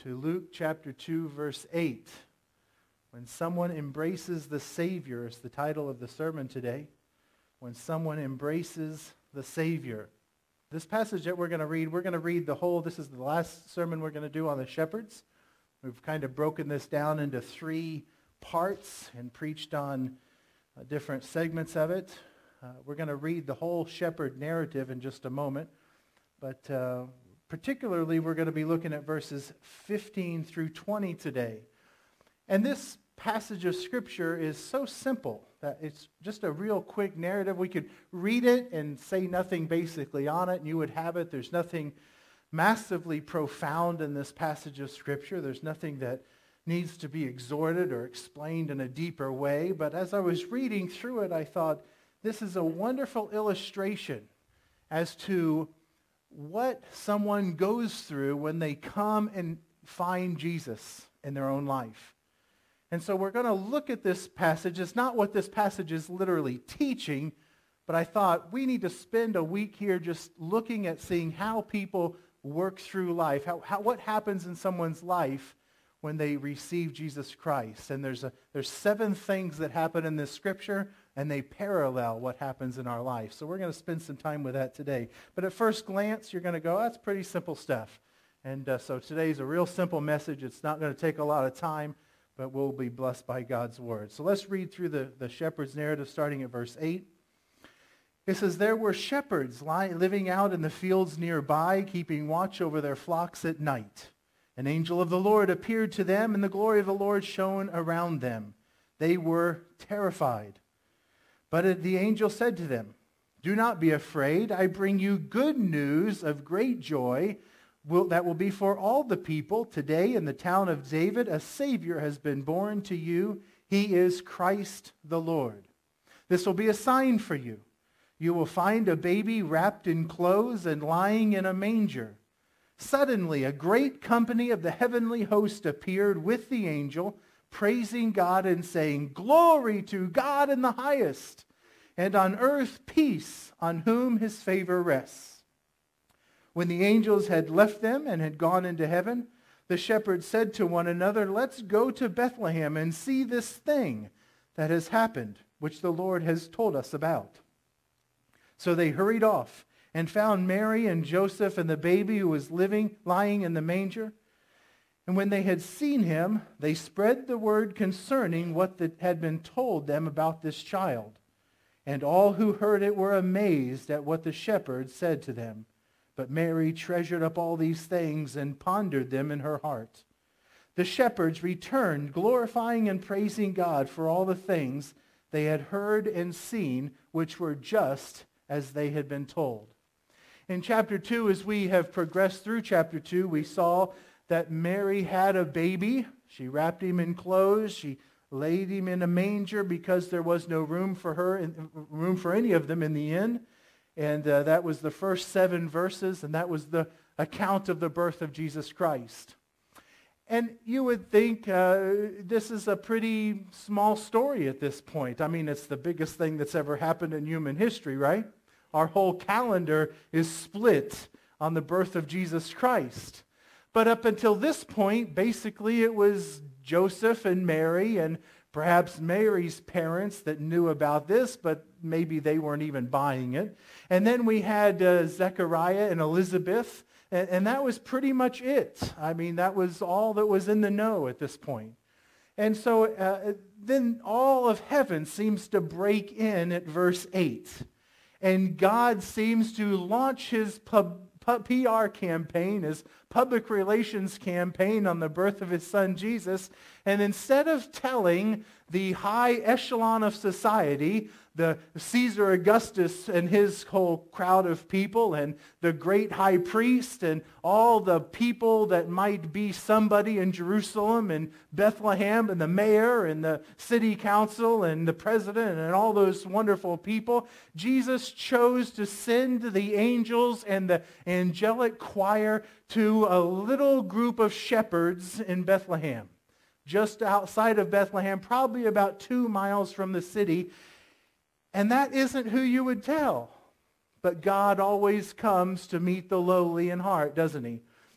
to Luke chapter 2, verse 8. When someone embraces the Savior is the title of the sermon today. When someone embraces the Savior. This passage that we're going to read the whole, this is the last sermon we're going to do on the shepherds. We've kind of broken this down into 3 parts and preached on different segments of it. We're going to read the whole shepherd narrative in just a moment. But particularly, we're going to be looking at verses 15 through 20 today. And this passage of Scripture is so simple that it's just a real quick narrative. We could read it and say nothing basically on it, and you would have it. There's nothing massively profound in this passage of Scripture. There's nothing that needs to be exhorted or explained in a deeper way. But as I was reading through it, I thought, this is a wonderful illustration as to what someone goes through when they come and find Jesus in their own life. And so we're going to look at this passage. It's not what this passage is literally teaching, but I thought we need to spend a week here just looking at seeing how people work through life, what happens in someone's life when they receive Jesus Christ. And there's 7 things that happen in this scripture, and they parallel what happens in our life. So we're going to spend some time with that today. But at first glance, you're going to go, that's pretty simple stuff. And so today's a real simple message. It's not going to take a lot of time, but we'll be blessed by God's word. So let's read through the shepherd's narrative starting at verse 8. It says, there were shepherds living out in the fields nearby, keeping watch over their flocks at night. An angel of the Lord appeared to them, and the glory of the Lord shone around them. They were terrified. But the angel said to them, do not be afraid. I bring you good news of great joy that will be for all the people. Today in the town of David, a Savior has been born to you. He is Christ the Lord. This will be a sign for you. You will find a baby wrapped in clothes and lying in a manger. Suddenly, a great company of the heavenly host appeared with the angel, praising God and saying, glory to God in the highest, and on earth peace, on whom his favor rests. When the angels had left them and had gone into heaven, the shepherds said to one another, let's go to Bethlehem and see this thing that has happened, which the Lord has told us about. So they hurried off and found Mary and Joseph and the baby who was lying in the manger. And when they had seen him, they spread the word concerning what had been told them about this child. And all who heard it were amazed at what the shepherds said to them. But Mary treasured up all these things and pondered them in her heart. The shepherds returned, glorifying and praising God for all the things they had heard and seen, which were just as they had been told. In chapter 2, as we have progressed through chapter 2, we saw that Mary had a baby. She wrapped him in clothes. She laid him in a manger because there was no room for any of them in the inn. And that was the first 7 verses, and that was the account of the birth of Jesus Christ. And you would think this is a pretty small story at this point. I mean, it's the biggest thing that's ever happened in human history, right? Our whole calendar is split on the birth of Jesus Christ. But up until this point, basically it was Joseph and Mary and perhaps Mary's parents that knew about this, but maybe they weren't even buying it. And then we had Zechariah and Elizabeth, and that was pretty much it. I mean, that was all that was in the know at this point. And so then all of heaven seems to break in at verse 8. And God seems to launch his PR campaign, his public relations campaign on the birth of his son Jesus. And instead of telling the high echelon of society, the Caesar Augustus and his whole crowd of people and the great high priest and all the people that might be somebody in Jerusalem and Bethlehem and the mayor and the city council and the president and all those wonderful people, Jesus chose to send the angels and the angelic choir to a little group of shepherds in Bethlehem, just outside of Bethlehem, probably about 2 miles from the city. And that isn't who you would tell. But God always comes to meet the lowly in heart, doesn't he?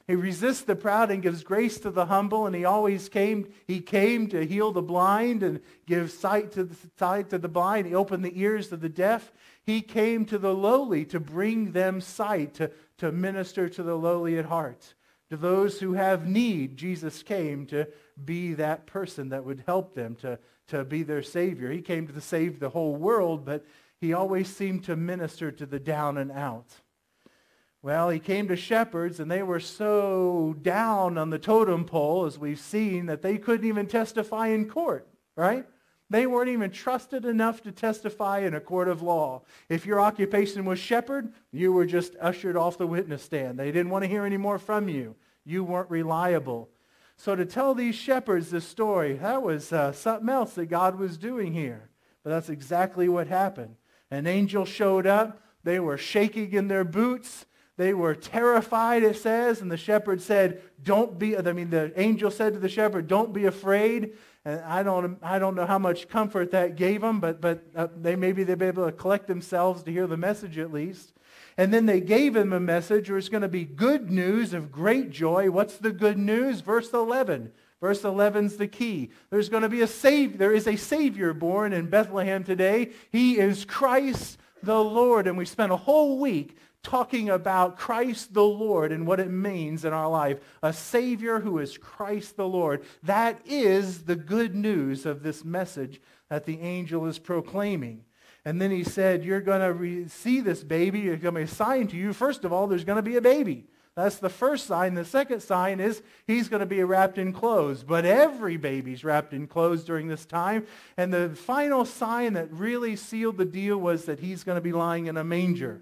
He resists the proud and gives grace to the humble, and he came to heal the blind and give sight to the blind. He opened the ears of the deaf. He came to the lowly to bring them sight, to minister to the lowly at heart. To those who have need, Jesus came to be that person that would help them, to be their Savior. He came to save the whole world, but he always seemed to minister to the down and out. Well, he came to shepherds, and they were so down on the totem pole, as we've seen, that they couldn't even testify in court, right? They weren't even trusted enough to testify in a court of law. If your occupation was shepherd, you were just ushered off the witness stand. They didn't want to hear any more from you. You weren't reliable. So to tell these shepherds this story, that was something else that God was doing here. But that's exactly what happened. An angel showed up. They were shaking in their boots. They were terrified, it says, and the shepherd said, the angel said to the shepherd, don't be afraid. And I don't know how much comfort that gave them, but they'd be able to collect themselves to hear the message at least. And then they gave him a message where it's going to be good news of great joy. What's the good news? Verse 11. Verse 11's the key. There's going to be there is a Savior born in Bethlehem today. He is Christ the Lord. And we spent a whole week talking about Christ the Lord and what it means in our life. A Savior who is Christ the Lord. That is the good news of this message that the angel is proclaiming. And then he said, you're going to see this baby. It's going to be a sign to you. First of all, there's going to be a baby. That's the first sign. The second sign is he's going to be wrapped in clothes. But every baby's wrapped in clothes during this time. And the final sign that really sealed the deal was that he's going to be lying in a manger.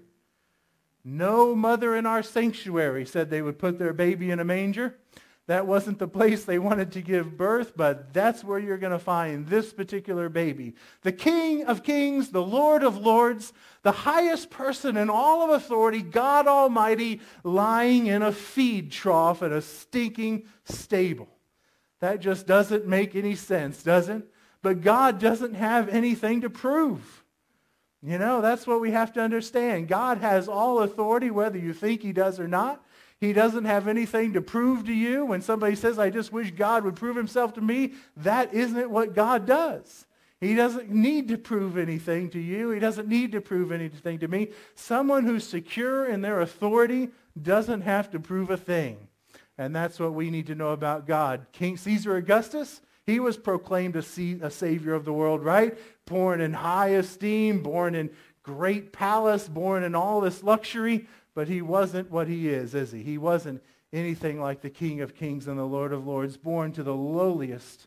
No mother in our sanctuary said they would put their baby in a manger. That wasn't the place they wanted to give birth, but that's where you're going to find this particular baby. The King of Kings, the Lord of Lords, the highest person in all of authority, God Almighty, lying in a feed trough in a stinking stable. That just doesn't make any sense, does it? But God doesn't have anything to prove. You know, that's what we have to understand. God has all authority, whether you think he does or not. He doesn't have anything to prove to you. When somebody says, I just wish God would prove himself to me, that isn't what God does. He doesn't need to prove anything to you. He doesn't need to prove anything to me. Someone who's secure in their authority doesn't have to prove a thing. And that's what we need to know about God. King Caesar Augustus, he was proclaimed a savior of the world, right? Born in high esteem, born in great palace, born in all this luxury. But he wasn't what he is he? He wasn't anything like the King of Kings and the Lord of Lords, born to the lowest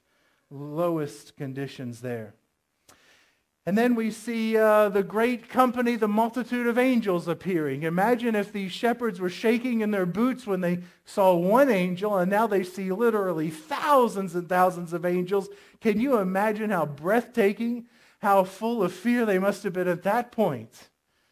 conditions there. And then we see the great company, the multitude of angels appearing. Imagine if these shepherds were shaking in their boots when they saw one angel, and now they see literally thousands and thousands of angels. Can you imagine how breathtaking, how full of fear they must have been at that point?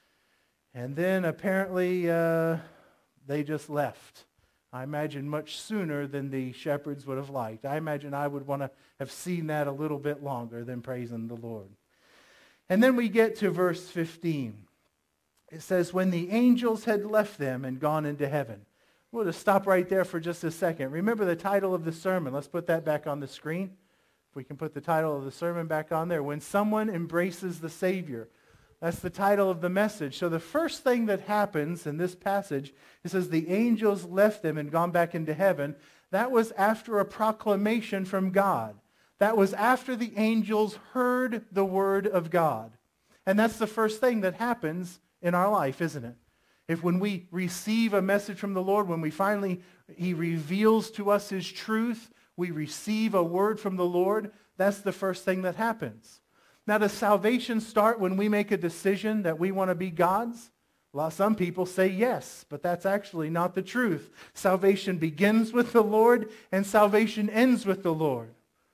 And then apparently they just left. I imagine much sooner than the shepherds would have liked. I imagine I would want to have seen that a little bit longer than praising the Lord. And then we get to verse 15. It says, when the angels had left them and gone into heaven. We'll just stop right there for just a second. Remember the title of the sermon. Let's put that back on the screen. If we can put the title of the sermon back on there. When someone embraces the Savior. That's the title of the message. So the first thing that happens in this passage, it says the angels left them and gone back into heaven. That was after a proclamation from God. That was after the angels heard the word of God. And that's the first thing that happens in our life, isn't it? If when we receive a message from the Lord, when he reveals to us his truth, we receive a word from the Lord, that's the first thing that happens. Now, does salvation start when we make a decision that we want to be God's? Well, some people say yes, but that's actually not the truth. Salvation begins with the Lord, and salvation ends with the Lord.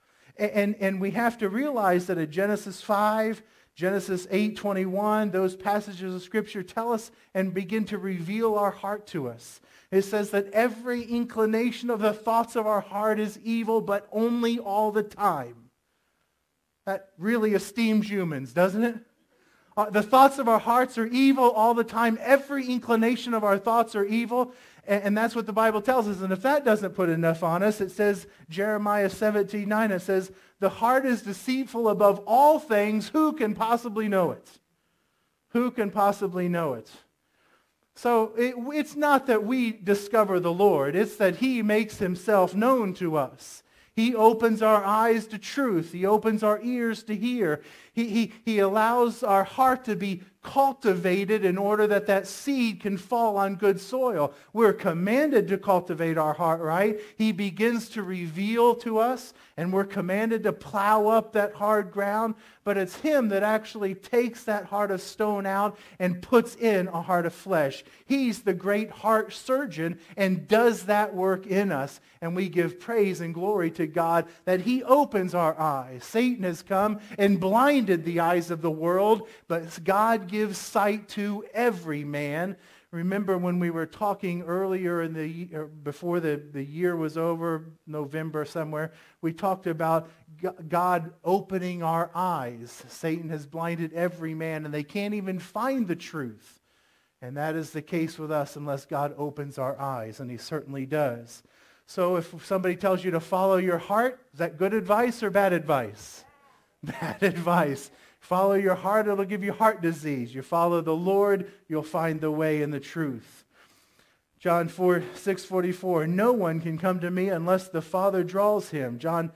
And we have to realize that at Genesis 5, Genesis 8:21, those passages of Scripture tell us and begin to reveal our heart to us. It says that every inclination of the thoughts of our heart is evil, but only all the time. That really esteems humans, doesn't it? The thoughts of our hearts are evil all the time. Every inclination of our thoughts are evil. And that's what the Bible tells us. And if that doesn't put enough on us, it says, Jeremiah 17:9, it says, the heart is deceitful above all things. Who can possibly know it? Who can possibly know it? So it's not that we discover the Lord. It's that he makes himself known to us. He opens our eyes to truth. He opens our ears to hear. He allows our heart to be cultivated in order that that seed can fall on good soil. We're commanded to cultivate our heart, right? He begins to reveal to us, and we're commanded to plow up that hard ground. But it's him that actually takes that heart of stone out and puts in a heart of flesh. He's the great heart surgeon and does that work in us. And we give praise and glory to God that he opens our eyes. Satan has come and blinded the eyes of the world, but God gives sight to every man. Remember when we were talking earlier in the year, before the year was over, November somewhere, we talked about God opening our eyes. Satan has blinded every man, and they can't even find the truth. And that is the case with us unless God opens our eyes, and he certainly does. So if somebody tells you to follow your heart, is that good advice or bad advice? Bad advice. Follow your heart, it'll give you heart disease. You follow the Lord, you'll find the way and the truth. John 6:44, no one can come to me unless the Father draws him. John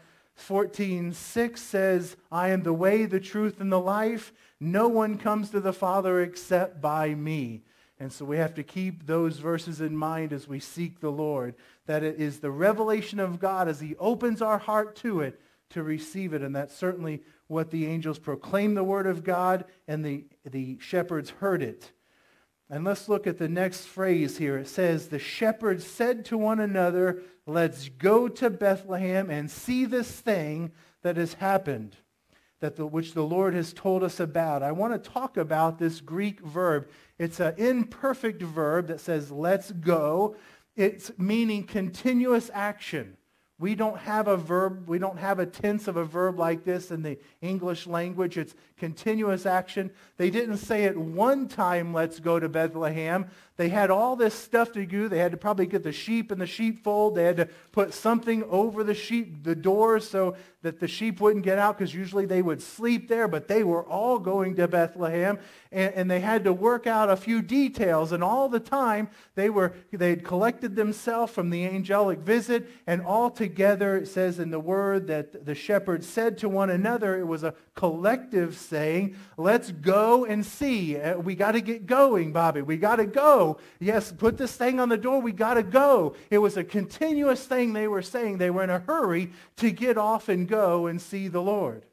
14:6 says, I am the way, the truth, and the life. No one comes to the Father except by me. And so we have to keep those verses in mind as we seek the Lord, that it is the revelation of God as he opens our heart to it to receive it. And that's certainly what the angels proclaimed the word of God, and the shepherds heard it. And let's look at the next phrase here. It says, the shepherds said to one another, let's go to Bethlehem and see this thing that has happened, which the Lord has told us about. I want to talk about this Greek verb. It's an imperfect verb that says, let's go. It's meaning continuous action. We don't have a verb, we don't have a tense of a verb like this in the English language. It's continuous action. They didn't say it one time, let's go to Bethlehem. They had all this stuff to do. They had to probably get the sheep in the sheepfold. They had to put something over the doors so that the sheep wouldn't get out, because usually they would sleep there, but they were all going to Bethlehem, and they had to work out a few details. And all the time, they'd collected themselves from the angelic visit, and all together, it says in the word that the shepherds said to one another, it was a collective saying, let's go and see. We got to get going, Bobby. We got to go. Yes, put this thing on the door. We got to go. It was a continuous thing they were saying. They were in a hurry to get off and go and see the Lord.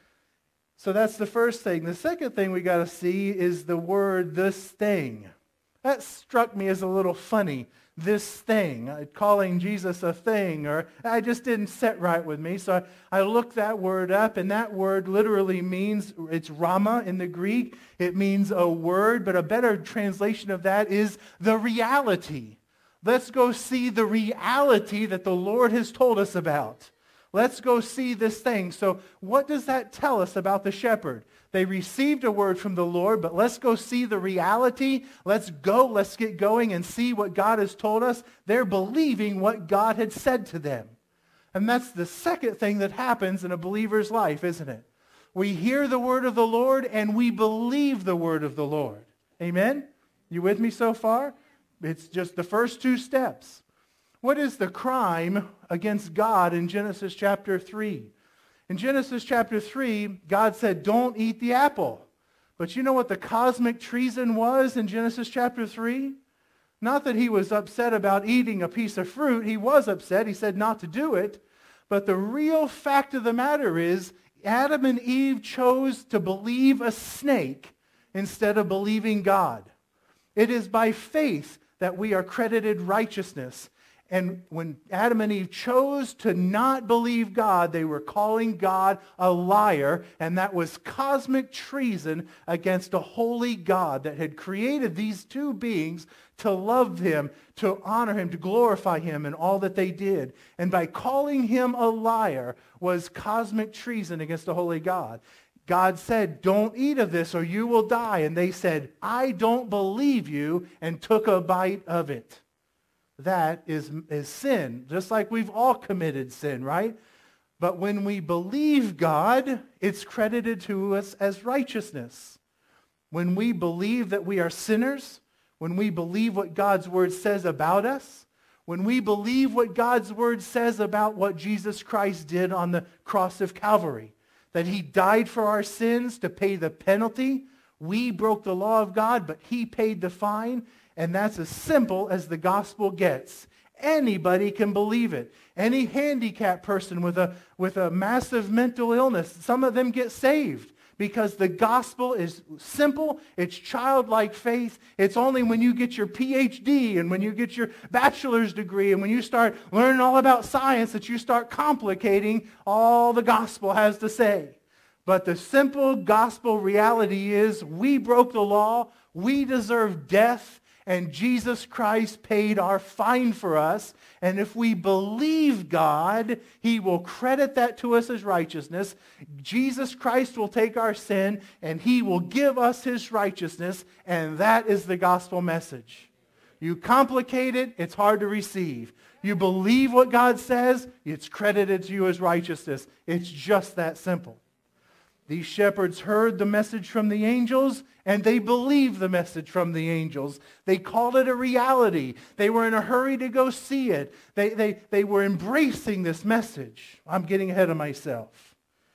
So that's the first thing. The second thing we got to see is the word this thing. That struck me as a little funny. This thing, calling Jesus a thing, or I just didn't set right with me. So I looked that word up, and that word literally means, it's rama in the Greek. It means a word, but a better translation of that is the reality. Let's go see the reality that the Lord has told us about. Let's go see this thing. So what does that tell us about the shepherd? They received a word from the Lord, but let's go see the reality. Let's go, let's get going and see what God has told us. They're believing what God had said to them. And that's the second thing that happens in a believer's life, isn't it? We hear the word of the Lord and we believe the word of the Lord. Amen? You with me so far? It's just the first two steps. What is the crime against God in Genesis chapter 3? In Genesis chapter 3, God said, don't eat the apple. But you know what the cosmic treason was in Genesis chapter 3? Not that he was upset about eating a piece of fruit. He was upset. He said not to do it. But the real fact of the matter is, Adam and Eve chose to believe a snake instead of believing God. It is by faith that we are credited righteousness. And when Adam and Eve chose to not believe God, they were calling God a liar, and that was cosmic treason against a holy God that had created these two beings to love him, to honor him, to glorify him in all that they did. And by calling him a liar was cosmic treason against a holy God. God said, don't eat of this or you will die. And they said, I don't believe you, and took a bite of it. That is sin, just like we've all committed sin, right? But when we believe God, it's credited to us as righteousness. When we believe that we are sinners, when we believe what God's word says about us, when we believe what God's word says about what Jesus Christ did on the cross of Calvary, that he died for our sins to pay the penalty. We broke the law of God, but he paid the fine. And that's as simple as the gospel gets. Anybody can believe it. Any handicapped person with a massive mental illness, some of them get saved because the gospel is simple. It's childlike faith. It's only when you get your PhD and when you get your bachelor's degree and when you start learning all about science that you start complicating all the gospel has to say. But the simple gospel reality is we broke the law. We deserve death. And Jesus Christ paid our fine for us. And if we believe God, he will credit that to us as righteousness. Jesus Christ will take our sin and he will give us his righteousness. And that is the gospel message. You complicate it, it's hard to receive. You believe what God says, it's credited to you as righteousness. It's just that simple. These shepherds heard the message from the angels, and they believed the message from the angels. They called it a reality. They were in a hurry to go see it. They were embracing this message. I'm getting ahead of myself.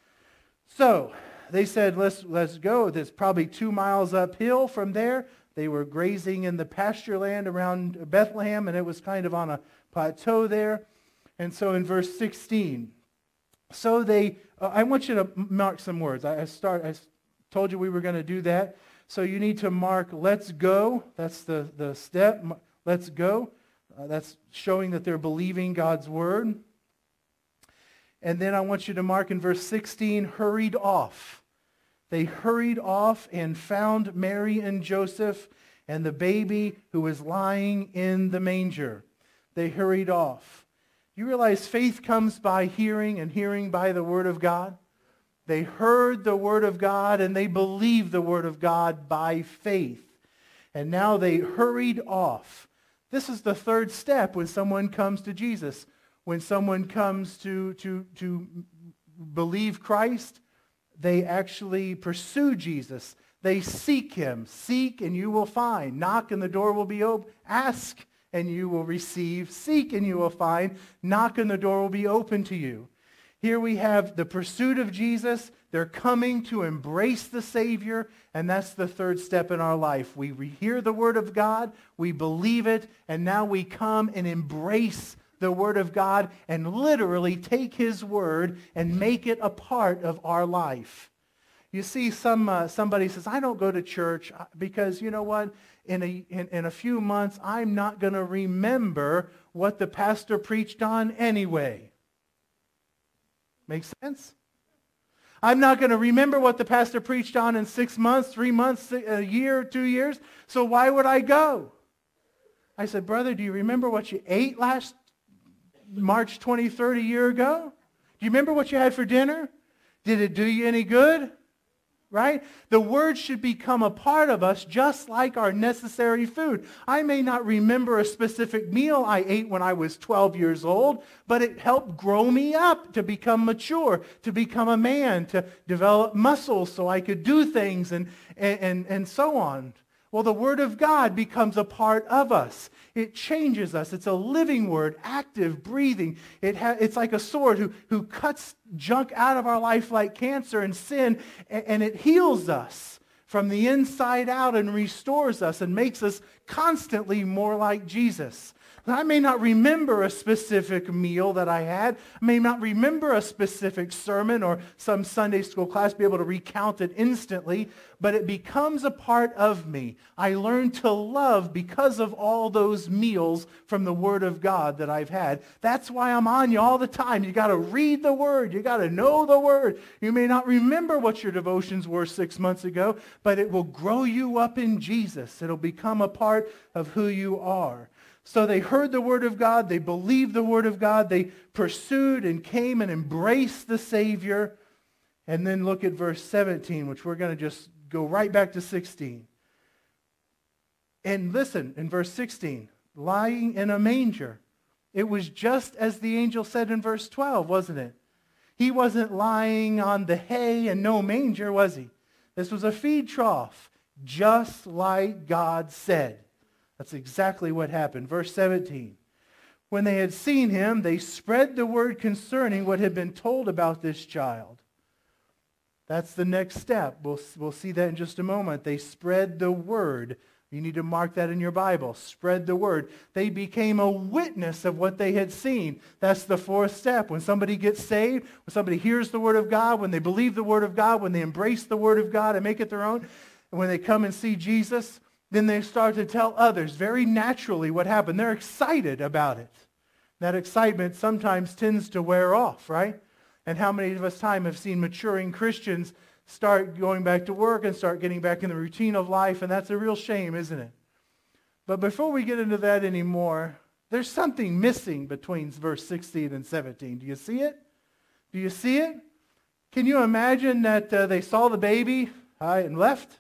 So they said, let's go. There's probably 2 miles uphill from there. They were grazing in the pasture land around Bethlehem, and it was kind of on a plateau there. And so in verse 16, so they, I want you to mark some words. I told you we were going to do that. So you need to mark, let's go. That's the step. Let's go. That's showing that they're believing God's word. And then I want you to mark in verse 16, hurried off. They hurried off and found Mary and Joseph and the baby who was lying in the manger. They hurried off. You realize faith comes by hearing and hearing by the word of God? They heard the word of God and they believed the word of God by faith. And now they hurried off. This is the third step when someone comes to Jesus. When someone comes to believe Christ, they actually pursue Jesus. They seek him. Seek and you will find. Knock and the door will be open. Ask and you will receive. Seek and you will find. Knock and the door will be open to you. Here we have the pursuit of Jesus. They're coming to embrace the Savior, and that's the third step in our life. We hear the Word of God, we believe it, and now we come and embrace the Word of God and literally take His Word and make it a part of our life. You see, somebody says, I don't go to church because, you know what, in a few months, I'm not going to remember what the pastor preached on anyway. Make sense? I'm not going to remember what the pastor preached on in 6 months, 3 months, a year, 2 years, so why would I go? I said, brother, do you remember what you ate last March 23rd a year ago? Do you remember what you had for dinner? Did it do you any good? Right? The Word should become a part of us just like our necessary food. I may not remember a specific meal I ate when I was 12 years old, but it helped grow me up to become mature, to become a man, to develop muscles so I could do things and so on. Well, the Word of God becomes a part of us. It changes us. It's a living Word, active, breathing. It's like a sword who cuts junk out of our life like cancer and sin, and it heals us from the inside out and restores us and makes us constantly more like Jesus. I may not remember a specific meal that I had. I may not remember a specific sermon or some Sunday school class, be able to recount it instantly, but it becomes a part of me. I learn to love because of all those meals from the Word of God that I've had. That's why I'm on you all the time. You got to read the Word. You got to know the Word. You may not remember what your devotions were 6 months ago, but it will grow you up in Jesus. It'll become a part of who you are. So they heard the Word of God, they believed the Word of God, they pursued and came and embraced the Savior. And then look at verse 17, which we're going to just go right back to 16. And listen, in verse 16, lying in a manger. It was just as the angel said in verse 12, wasn't it? He wasn't lying on the hay and no manger, was he? This was a feed trough, just like God said. That's exactly what happened. Verse 17. When they had seen him, they spread the word concerning what had been told about this child. That's the next step. We'll see that in just a moment. They spread the word. You need to mark that in your Bible. Spread the word. They became a witness of what they had seen. That's the fourth step. When somebody gets saved, when somebody hears the word of God, when they believe the word of God, when they embrace the word of God and make it their own, and when they come and see Jesus, then they start to tell others very naturally what happened. They're excited about it. That excitement sometimes tends to wear off, right? And how many of us have seen maturing Christians start going back to work and start getting back in the routine of life, and that's a real shame, isn't it? But before we get into that anymore, there's something missing between verse 16 and 17. Do you see it? Do you see it? Can you imagine that they saw the baby and left?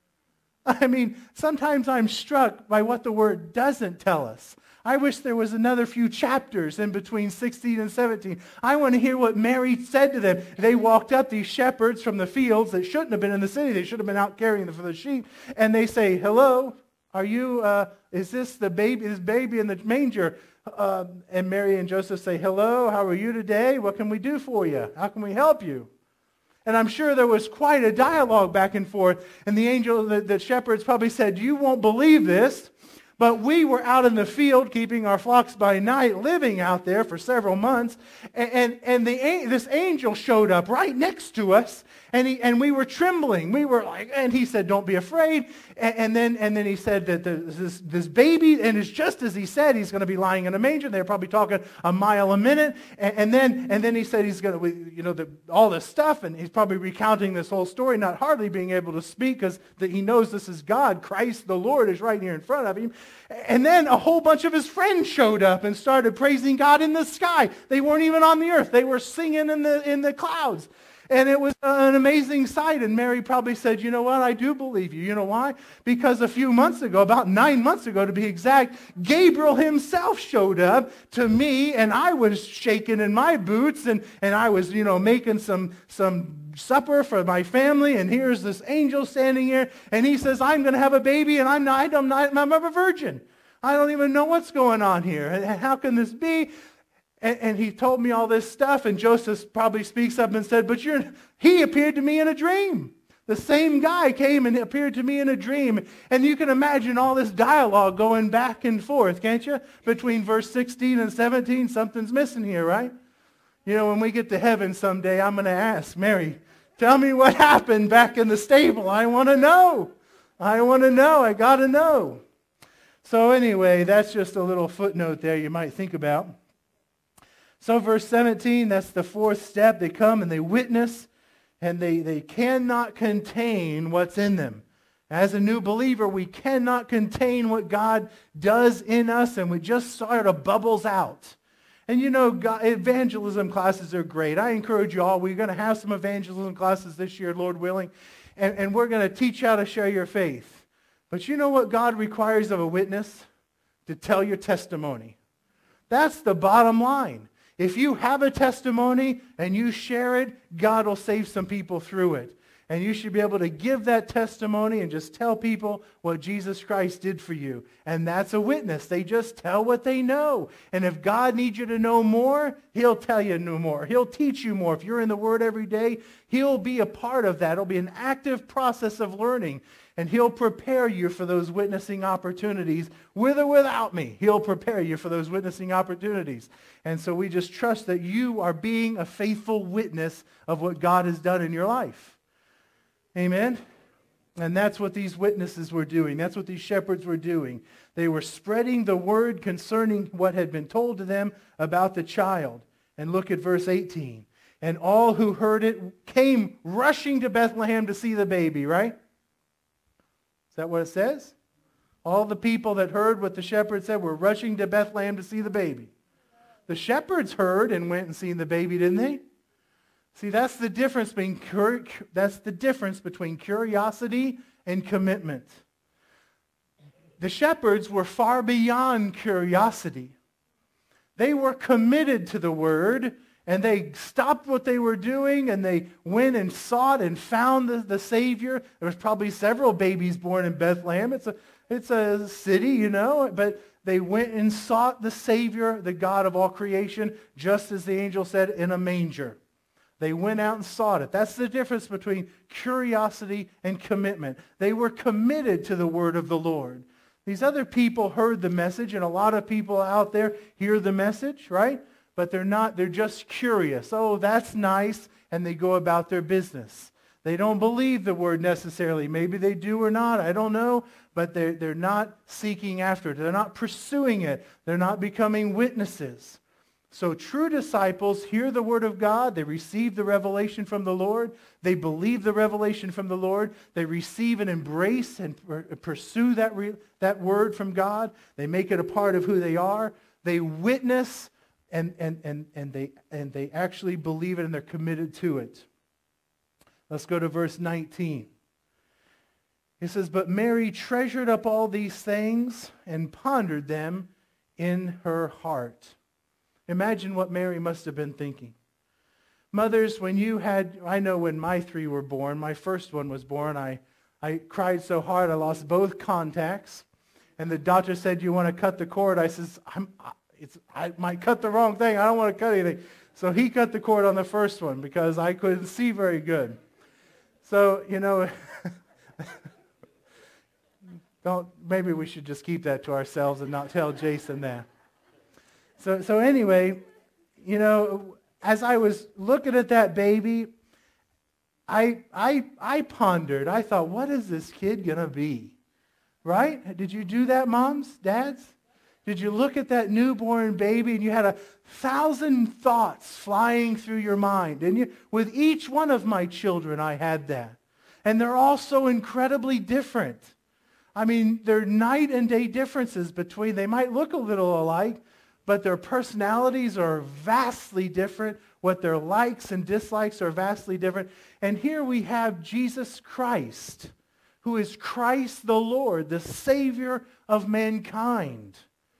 I mean, sometimes I'm struck by what the word doesn't tell us. I wish there was another few chapters in between 16 and 17. I want to hear what Mary said to them. They walked up, these shepherds from the fields that shouldn't have been in the city. They should have been out caring for the sheep. And they say, hello, are you, is this baby in the manger? And Mary and Joseph say, hello, how are you today? What can we do for you? How can we help you? And I'm sure there was quite a dialogue back and forth. And the angel, the shepherds probably said, you won't believe this, but we were out in the field keeping our flocks by night, living out there for several months. And this angel showed up right next to us. And we were trembling. We were like, and he said, don't be afraid. And then he said that this baby, and it's just as he said, he's going to be lying in a manger. They're probably talking a mile a minute. And then he said he's going to, all this stuff, and he's probably recounting this whole story, not hardly being able to speak because he knows this is God. Christ, the Lord, is right here in front of him. And then a whole bunch of his friends showed up and started praising God in the sky. They weren't even on the earth. They were singing in the clouds. And it was an amazing sight. And Mary probably said, you know what, I do believe you. You know why? Because a few months ago, about 9 months ago to be exact, Gabriel himself showed up to me, and I was shaking in my boots, and I was, making some supper for my family, and here's this angel standing here, and he says, I'm going to have a baby, and I'm a virgin. I don't even know what's going on here. And how can this be? And he told me all this stuff, and Joseph probably speaks up and said, but he appeared to me in a dream. The same guy came and appeared to me in a dream. And you can imagine all this dialogue going back and forth, can't you? Between verse 16 and 17, something's missing here, right? When we get to heaven someday, I'm going to ask, Mary, tell me what happened back in the stable. I want to know. I got to know. So anyway, that's just a little footnote there you might think about. So verse 17, that's the fourth step. They come and they witness, and they cannot contain what's in them. As a new believer, we cannot contain what God does in us, and we just sort of bubbles out. And evangelism classes are great. I encourage you all, we're going to have some evangelism classes this year, Lord willing, and we're going to teach you how to share your faith. But you know what God requires of a witness? To tell your testimony. That's the bottom line. If you have a testimony and you share it, God will save some people through it. And you should be able to give that testimony and just tell people what Jesus Christ did for you. And that's a witness. They just tell what they know. And if God needs you to know more, he'll tell you no more. He'll teach you more. If you're in the Word every day, he'll be a part of that. It'll be an active process of learning. And he'll prepare you for those witnessing opportunities. With or without me, he'll prepare you for those witnessing opportunities. And so we just trust that you are being a faithful witness of what God has done in your life. Amen? And that's what these witnesses were doing. That's what these shepherds were doing. They were spreading the word concerning what had been told to them about the child. And look at verse 18. And all who heard it came rushing to Bethlehem to see the baby, right? Is that what it says? All the people that heard what the shepherds said were rushing to Bethlehem to see the baby. The shepherds heard and went and seen the baby, didn't they? See, that's the difference between curiosity and commitment. The shepherds were far beyond curiosity. They were committed to the word, and they stopped what they were doing, and they went and sought and found the Savior. There was probably several babies born in Bethlehem. It's a city, but they went and sought the Savior, the God of all creation, just as the angel said, in a manger. They went out and sought it. That's the difference between curiosity and commitment. They were committed to the word of the Lord. These other people heard the message, and a lot of people out there hear the message, right? But they're just curious. Oh, that's nice, and they go about their business. They don't believe the word necessarily. Maybe they do or not, I don't know, but they're not seeking after it. They're not pursuing it. They're not becoming witnesses. So true disciples hear the word of God. They receive the revelation from the Lord. They believe the revelation from the Lord. They receive and embrace and pursue that word from God. They make it a part of who they are. They witness and they actually believe it, and they're committed to it. Let's go to verse 19. It says, "But Mary treasured up all these things and pondered them in her heart." Imagine what Mary must have been thinking. Mothers, I know when my 3 were born, my first one was born, I cried so hard I lost both contacts. And the doctor said, "You want to cut the cord?" I says, I might cut the wrong thing. I don't want to cut anything. So he cut the cord on the first one because I couldn't see very good. So, maybe we should just keep that to ourselves and not tell Jason that. So anyway, as I was looking at that baby, I pondered. I thought, what is this kid going to be? Right? Did you do that, moms, dads? Did you look at that newborn baby and you had 1,000 thoughts flying through your mind? And with each one of my children, I had that. And they're all so incredibly different. I mean, there are night and day differences between, they might look a little alike, but their personalities are vastly different. What their likes and dislikes are vastly different. And here we have Jesus Christ, who is Christ the Lord, the Savior of mankind.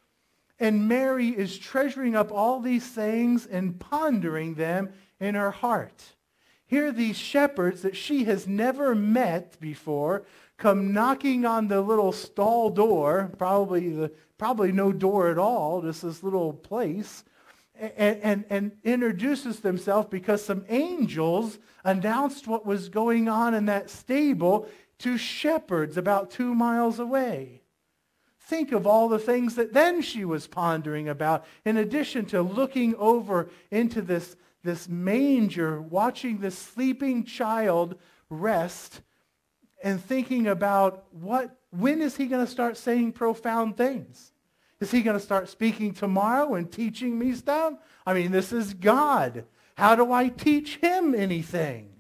And Mary is treasuring up all these things and pondering them in her heart. Here these shepherds that she has never met before come knocking on the little stall door, probably no door at all, just this little place, and introduces themselves because some angels announced what was going on in that stable to shepherds about 2 miles away. Think of all the things that then she was pondering about, in addition to looking over into this manger, watching this sleeping child rest, and thinking about when is he going to start saying profound things? Is he going to start speaking tomorrow and teaching me stuff? I mean, this is God. How do I teach him anything?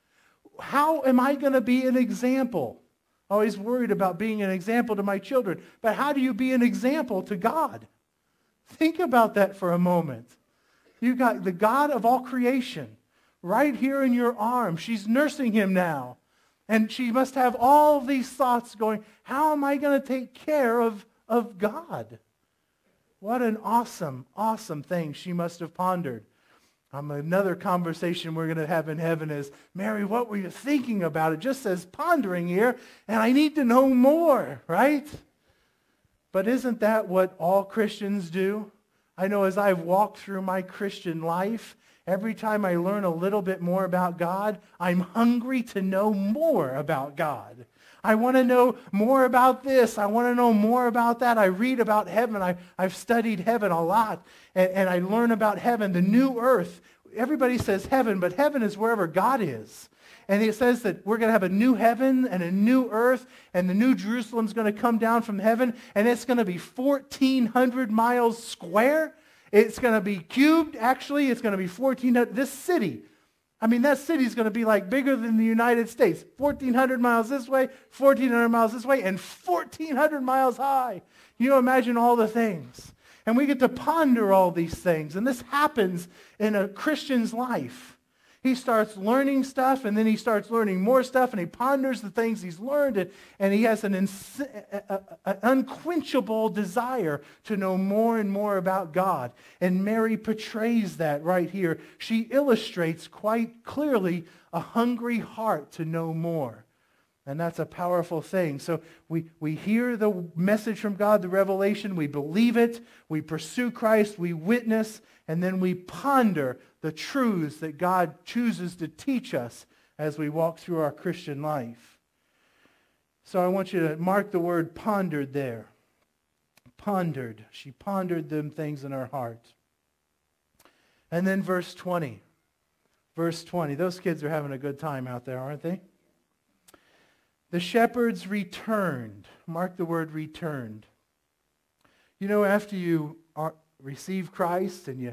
How am I going to be an example? Always worried about being an example to my children. But how do you be an example to God? Think about that for a moment. You got the God of all creation right here in your arms. She's nursing him now. And she must have all these thoughts going, how am I going to take care of God? What an awesome, awesome thing she must have pondered. Another conversation we're going to have in heaven is, Mary, what were you thinking about? It just says pondering here, and I need to know more, right? But isn't that what all Christians do? I know as I've walked through my Christian life, every time I learn a little bit more about God, I'm hungry to know more about God. I want to know more about this. I want to know more about that. I read about heaven. I've studied heaven a lot, and I learn about heaven, the new earth. Everybody says heaven, but heaven is wherever God is. And it says that we're going to have a new heaven and a new earth, and the new Jerusalem's going to come down from heaven, and it's going to be 1,400 miles square. It's going to be cubed, actually. It's going to be 1,400. This city, that city's going to be like bigger than the United States. 1,400 miles this way, 1,400 miles this way, and 1,400 miles high. You imagine all the things. And we get to ponder all these things. And this happens in a Christian's life. He starts learning stuff, and then he starts learning more stuff, and he ponders the things he's learned, and he has an unquenchable desire to know more and more about God. And Mary portrays that right here. She illustrates quite clearly a hungry heart to know more. And that's a powerful thing. So we hear the message from God, the revelation, we believe it, we pursue Christ, we witness, and then we ponder the truths that God chooses to teach us as we walk through our Christian life. So I want you to mark the word pondered there. Pondered. She pondered them things in her heart. And then verse 20. Verse 20. Those kids are having a good time out there, aren't they? The shepherds returned. Mark the word returned. You know, after you receive Christ and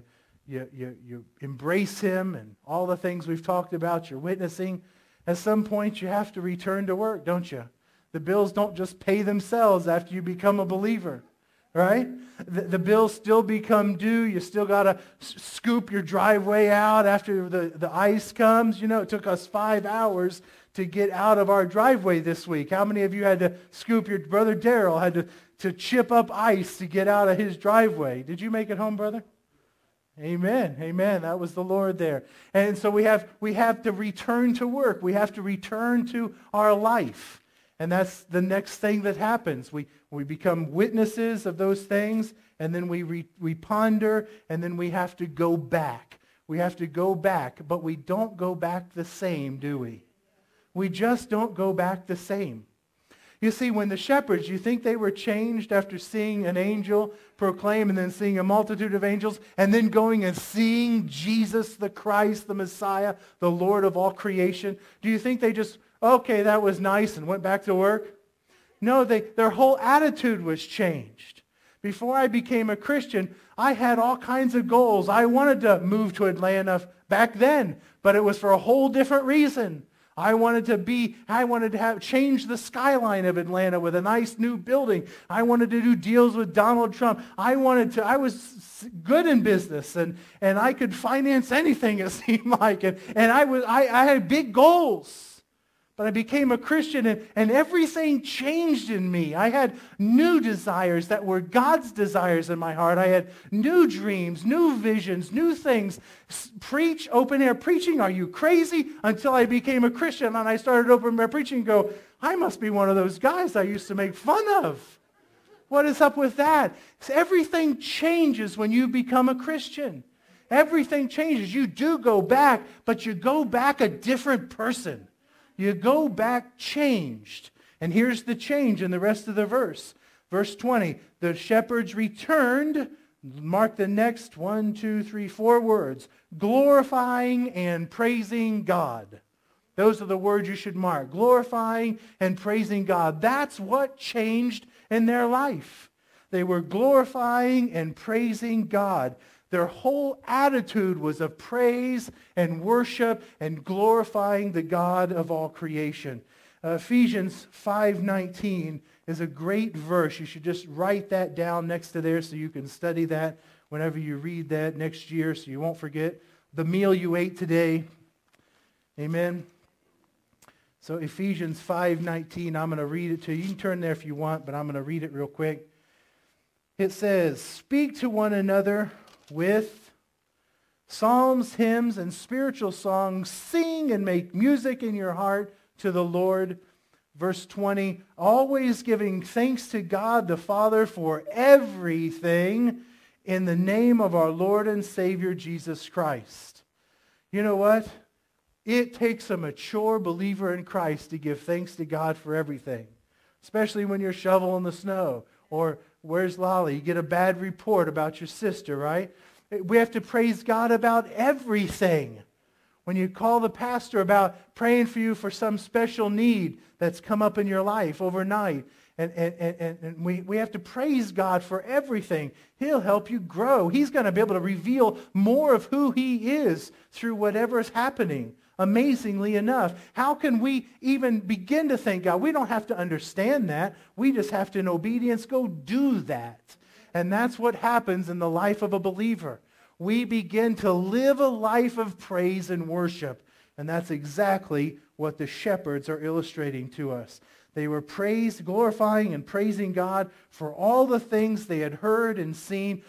you embrace him and all the things we've talked about, you're witnessing, at some point you have to return to work, don't you? The bills don't just pay themselves after you become a believer, right? The bills still become due. You still got to scoop your driveway out after the ice comes. You know, it took us 5 hours to get out of our driveway this week. How many of you had to scoop? Your brother Daryl had to chip up ice to get out of his driveway. Did you make it home, brother? Amen. Amen. That was the Lord there. And so we have to return to work. We have to return to our life. And that's the next thing that happens. We become witnesses of those things, and then we ponder, and then we have to go back. We have to go back, but we don't go back the same, do we? We just don't go back the same. You see, when the shepherds, you think they were changed after seeing an angel proclaim and then seeing a multitude of angels and then going and seeing Jesus the Christ, the Messiah, the Lord of all creation? Do you think they just, okay, that was nice and went back to work? No, their whole attitude was changed. Before I became a Christian, I had all kinds of goals. I wanted to move to Atlanta back then, but it was for a whole different reason. I wanted to have change the skyline of Atlanta with a nice new building. I wanted to do deals with Donald Trump. I was good in business and I could finance anything, it seemed like. And I had big goals. But I became a Christian and everything changed in me. I had new desires that were God's desires in my heart. I had new dreams, new visions, new things. Preach, open air preaching. Are you crazy? Until I became a Christian and I started open air preaching and go, I must be one of those guys I used to make fun of. What is up with that? Everything changes when you become a Christian. Everything changes. You do go back, but you go back a different person. You go back changed. And here's the change in the rest of the verse. Verse 20, the shepherds returned. Mark the next 1, 2, 3, 4 words. Glorifying and praising God. Those are the words you should mark. Glorifying and praising God. That's what changed in their life. They were glorifying and praising God. Their whole attitude was of praise and worship and glorifying the God of all creation. Ephesians 5:19 is a great verse. You should just write that down next to there so you can study that whenever you read that next year so you won't forget the meal you ate today. Amen. So Ephesians 5:19, I'm going to read it to you. You can turn there if you want, but I'm going to read it real quick. It says, speak to one another with psalms, hymns, and spiritual songs. Sing and make music in your heart to the Lord. Verse 20, always giving thanks to God the Father for everything in the name of our Lord and Savior Jesus Christ. You know what? It takes a mature believer in Christ to give thanks to God for everything, especially when you're shoveling the snow or where's Lolly? You get a bad report about your sister, right? We have to praise God about everything. When you call the pastor about praying for you for some special need that's come up in your life overnight, and we have to praise God for everything. He'll help you grow. He's going to be able to reveal more of who he is through whatever is happening. Amazingly enough, how can we even begin to thank God? We don't have to understand that. We just have to, in obedience, go do that. And that's what happens in the life of a believer. We begin to live a life of praise and worship. And that's exactly what the shepherds are illustrating to us. They were glorifying and praising God for all the things they had heard and seen,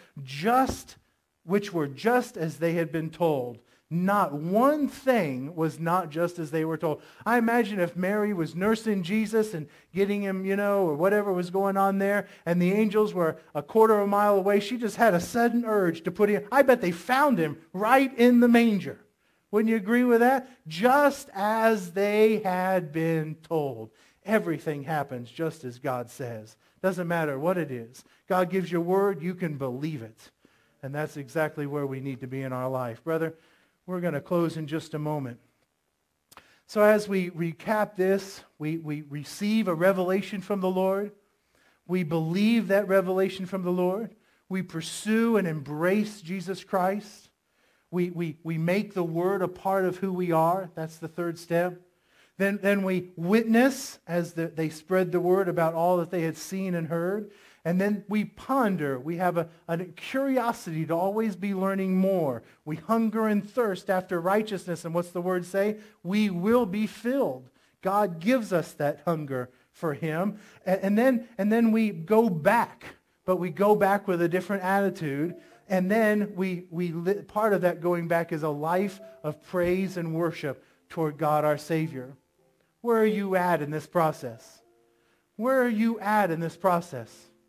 which were just as they had been told. Not one thing was not just as they were told. I imagine if Mary was nursing Jesus and getting him, or whatever was going on there, and the angels were a quarter of a mile away, she just had a sudden urge to put him. I bet they found him right in the manger. Wouldn't you agree with that? Just as they had been told. Everything happens just as God says. Doesn't matter what it is. God gives you a word, you can believe it. And that's exactly where we need to be in our life. Brother, we're going to close in just a moment. So as we recap this, we receive a revelation from the Lord. We believe that revelation from the Lord. We pursue and embrace Jesus Christ. We make the Word a part of who we are. That's the third step. Then we witness as they spread the word about all that they had seen and heard. And then we ponder. We have a curiosity to always be learning more. We hunger and thirst after righteousness. And what's the word say? We will be filled. God gives us that hunger for him. And then we go back. But we go back with a different attitude. And then part of that going back is a life of praise and worship toward God our Savior. Where are you at in this process? Where are you at in this process?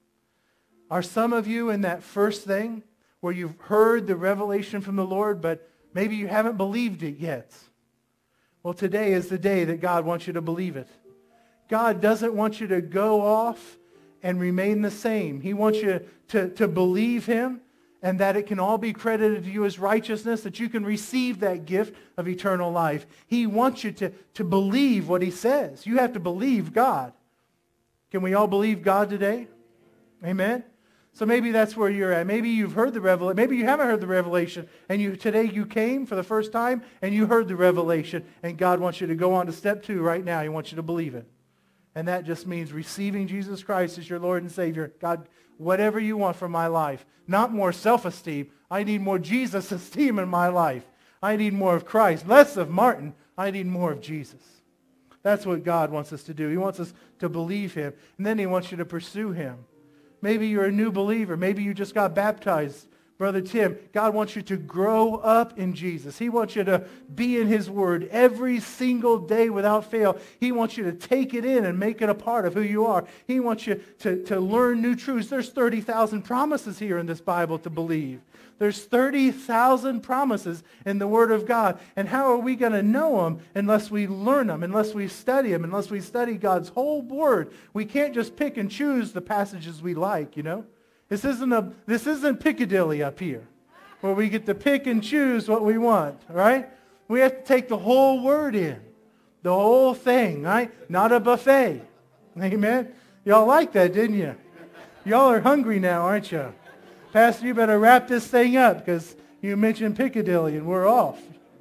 Are some of you in that first thing where you've heard the revelation from the Lord, but maybe you haven't believed it yet? Well, today is the day that God wants you to believe it. God doesn't want you to go off and remain the same. He wants you to believe him, and that it can all be credited to you as righteousness, that you can receive that gift of eternal life. He wants you to believe what he says. You have to believe God. Can we all believe God today? Amen? So maybe that's where you're at. Maybe you've heard the revelation. Maybe you haven't heard the revelation, and today you came for the first time, and you heard the revelation, and God wants you to go on to step 2 right now. He wants you to believe it. And that just means receiving Jesus Christ as your Lord and Savior. God, whatever you want from my life. Not more self-esteem. I need more Jesus esteem in my life. I need more of Christ. Less of Martin. I need more of Jesus. That's what God wants us to do. He wants us to believe him. And then he wants you to pursue him. Maybe you're a new believer. Maybe you just got baptized. Brother Tim, God wants you to grow up in Jesus. He wants you to be in his word every single day without fail. He wants you to take it in and make it a part of who you are. He wants you to learn new truths. There's 30,000 promises here in this Bible to believe. There's 30,000 promises in the Word of God. And how are we going to know them unless we learn them, unless we study them, unless we study God's whole Word? We can't just pick and choose the passages we like, This isn't Piccadilly up here, where we get to pick and choose what we want, right? We have to take the whole Word in, the whole thing, right? Not a buffet. Amen? Y'all like that, didn't you? Y'all are hungry now, aren't you? Pastor, you better wrap this thing up because you mentioned Piccadilly and we're off.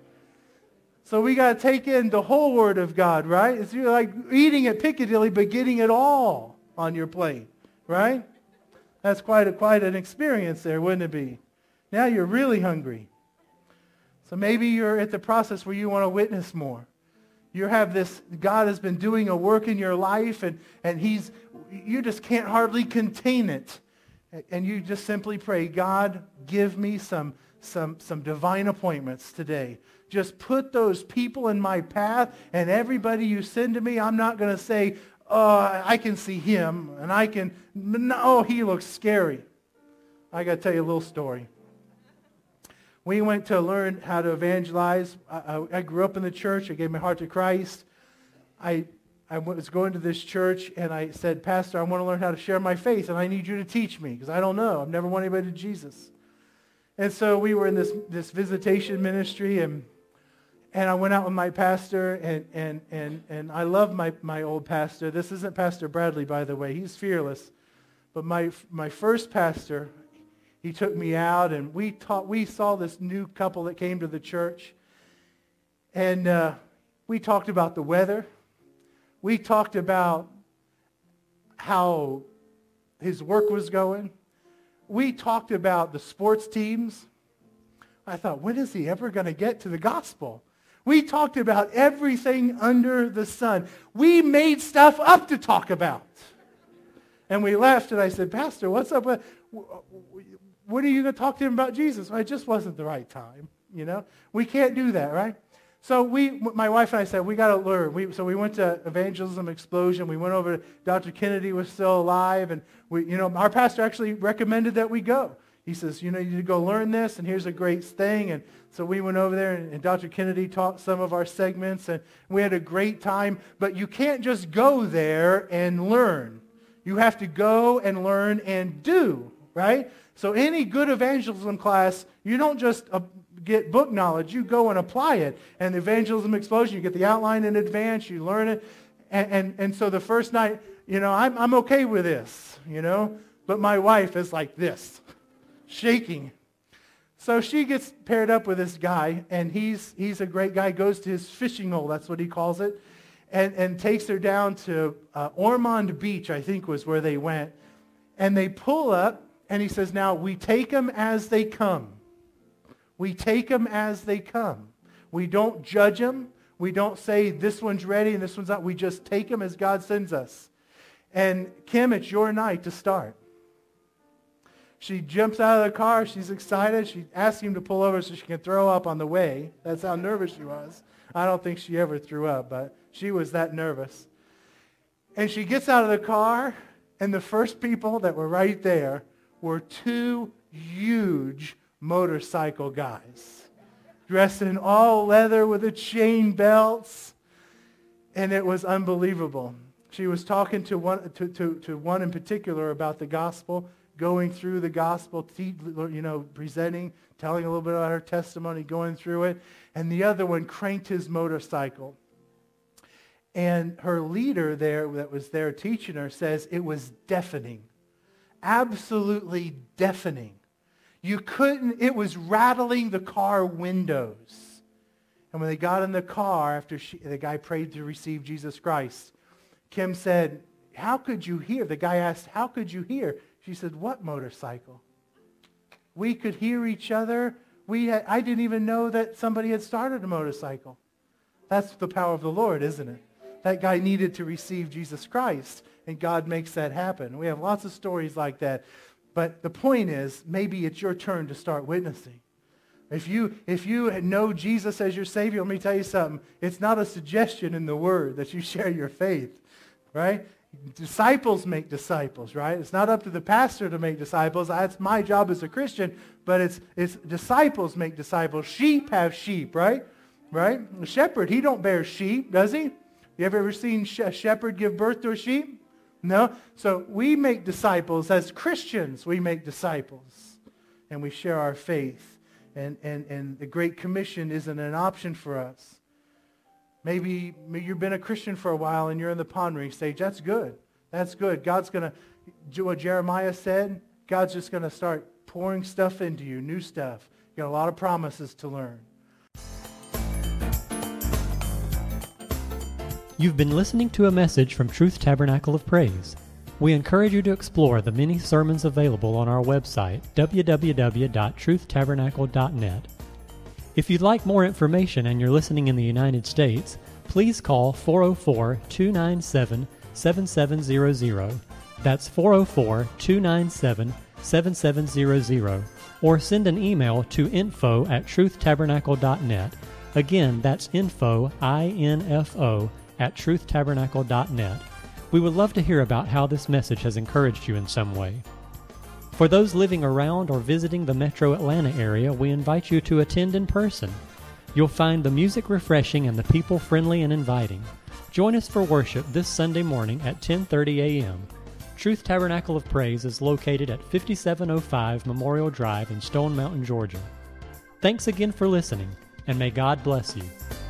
So we got to take in the whole Word of God, right? It's like eating at Piccadilly but getting it all on your plate, right? That's quite an experience there, wouldn't it be? Now you're really hungry. So maybe you're at the process where you want to witness more. You have this, God has been doing a work in your life and you just can't hardly contain it. And you just simply pray, God, give me some divine appointments today. Just put those people in my path, and everybody you send to me, I'm not going to say, I can see him, and he looks scary. I got to tell you a little story. We went to learn how to evangelize. I grew up in the church. I gave my heart to Christ. I was going to this church, and I said, Pastor, I want to learn how to share my faith, and I need you to teach me, because I don't know. I've never won anybody to Jesus. And so we were in this visitation ministry, and I went out with my pastor, and I love my old pastor. This isn't Pastor Bradley, by the way. He's fearless. But my first pastor, he took me out, and we saw this new couple that came to the church. And we talked about the weather. We talked about how his work was going. We talked about the sports teams. I thought, when is he ever going to get to the gospel? We talked about everything under the sun. We made stuff up to talk about. And we left, and I said, Pastor, what's up? What are you going to talk to him about Jesus? Well, it just wasn't the right time, you know? We can't do that, right? So my wife and I said, we got to learn. So we went to Evangelism Explosion. We went over, Dr. Kennedy was still alive, and our pastor actually recommended that we go. He says, you need to go learn this, and here's a great thing. And so we went over there, and Dr. Kennedy taught some of our segments, and we had a great time. But you can't just go there and learn. You have to go and learn and do, right? So any good evangelism class, you don't just get book knowledge. You go and apply it. And the Evangelism Explosion, you get the outline in advance, you learn it. And so the first night, I'm okay with this, But my wife is like this, shaking. So she gets paired up with this guy, and he's a great guy, goes to his fishing hole, that's what he calls it, and takes her down to Ormond Beach, I think was where they went. And they pull up, and he says, now, we take them as they come. We take them as they come. We don't judge them. We don't say this one's ready and this one's not. We just take them as God sends us. And Kim, it's your night to start. She jumps out of the car. She's excited. She asks him to pull over so she can throw up on the way. That's how nervous she was. I don't think she ever threw up, but she was that nervous. And she gets out of the car, and the first people that were right there were two huge motorcycle guys dressed in all leather with the chain belts, and it was unbelievable. She was talking to one in particular about the gospel, going through the gospel, presenting, telling a little bit about her testimony, going through it, and the other one cranked his motorcycle. And her leader there that was there teaching her says it was deafening, absolutely deafening. It was rattling the car windows. And when they got in the car, after the guy prayed to receive Jesus Christ, Kim said, how could you hear? The guy asked, how could you hear? She said, what motorcycle? We could hear each other. I didn't even know that somebody had started a motorcycle. That's the power of the Lord, isn't it? That guy needed to receive Jesus Christ, and God makes that happen. We have lots of stories like that. But the point is, maybe it's your turn to start witnessing. If you know Jesus as your Savior, let me tell you something. It's not a suggestion in the Word that you share your faith, right? Disciples make disciples, right? It's not up to the pastor to make disciples. That's my job as a Christian, but it's disciples make disciples. Sheep have sheep, right? Right? The shepherd, he don't bear sheep, does he? You ever seen a shepherd give birth to a sheep? No? So we make disciples. As Christians, we make disciples. And we share our faith. And the Great Commission isn't an option for us. Maybe you've been a Christian for a while and you're in the pondering stage. That's good. That's good. God's going to do what Jeremiah said. God's just going to start pouring stuff into you, new stuff. You got a lot of promises to learn. You've been listening to a message from Truth Tabernacle of Praise. We encourage you to explore the many sermons available on our website, www.truthtabernacle.net. If you'd like more information and you're listening in the United States, please call 404-297-7700. That's 404-297-7700. Or send an email to info@truthtabernacle.net. Again, that's info, I-N-F-O, at truthtabernacle.net. We would love to hear about how this message has encouraged you in some way. For those living around or visiting the Metro Atlanta area, we invite you to attend in person. You'll find the music refreshing and the people friendly and inviting. Join us for worship this Sunday morning at 10:30 a.m. Truth Tabernacle of Praise is located at 5705 Memorial Drive in Stone Mountain, Georgia. Thanks again for listening, and may God bless you.